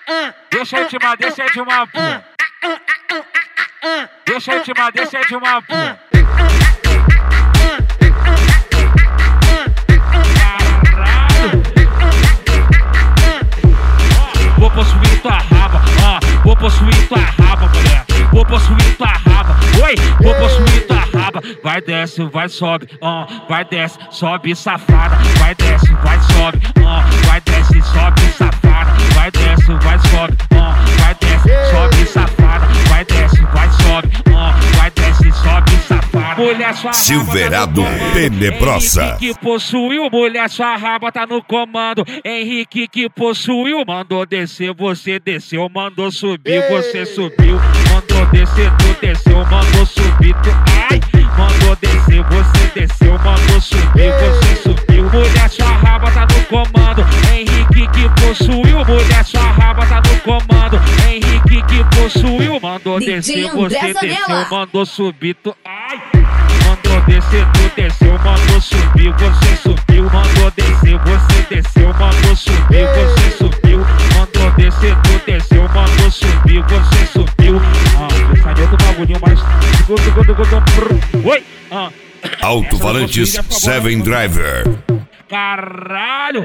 Deixa eu te mandar, deixa eu te mandar, pô. Deixa eu te mandar, deixa eu te mandar, pô. Vou possuir tua raba, vou possuir tua raba, mulher. Vou possuir tua raba, oi, vou possuir tua raba. Vai desce, vai sobe, vai desce, sobe safada. Vai desce, vai sobe, vai desce, sobe safada. Vai desce, vai sobe, vai desce, sobe safada. Vai desce, vai sobe, vai desce, sobe safada. Mulher, sua Silverado Tenebrosa. Henrique que possuiu, mulher, sua raba tá no comando. Henrique que possuiu, mandou descer, você desceu, mandou subir, você subiu. Mandou descer, tu desceu, mandou subir, tu ai. Mandou descer, você desceu, mandou subir, você subiu. Mulher, sua raba tá no comando. Henrique que possuiu, mulher, sua raba tá no comando. Henrique que possuiu, mandou descer, você desceu, mandou subir, tu ai. Mandou descer, tu desceu, mandou subir, você subiu. Mandou descer, você desceu, mandou subir, você subiu. Mandou descer, tu desceu, mandou subir, você subiu. Pensamento do bagulhinho mais. Oi! Alto-falantes Seven Driver. Caralho!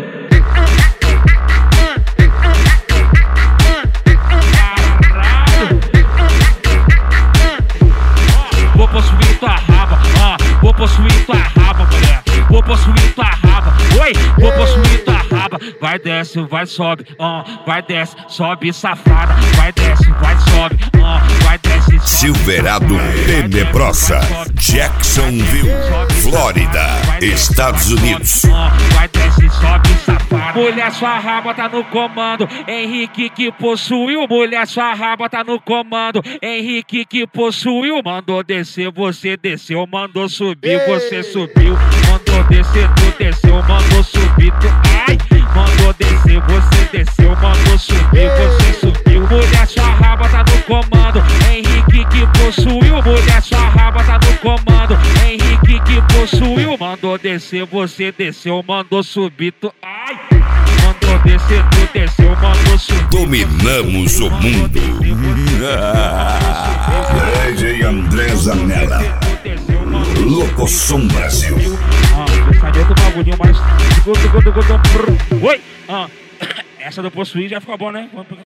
Vou possuir tua raba, vou possuir tua raba, mulher. Vou possuir tua raba, oi, vou possuir tua raba. Vai desce, vai sobe, vai desce, sobe safada. Vai desce, vai sobe, vai desce, sobe. Silverado Tenebrosa, Jacksonville, Flórida, Estados Unidos. Vai desce, sobe safada. Mulher, sua raba tá no comando. Henrique que possuiu, mulher, sua raba tá no comando. Henrique que possuiu, mandou descer, você desceu, mandou subir, você subiu. Mandou descer, tu desceu, mandou subir, tu ai. Mandou descer, você desceu, mandou subir, você subiu. Mulher, sua raba tá no comando. Henrique que possuiu, mulher, sua raba tá no comando. Henrique que possuiu, mandou descer, você desceu, mandou subir, tu ai. Mandou descer, tu desceu, mandou subir. Dominamos o mundo. DJ André Zanella, Locosom Brasil. Pensamento do bagulhinho mais. Oi! Essa do possuir já ficou bom, né?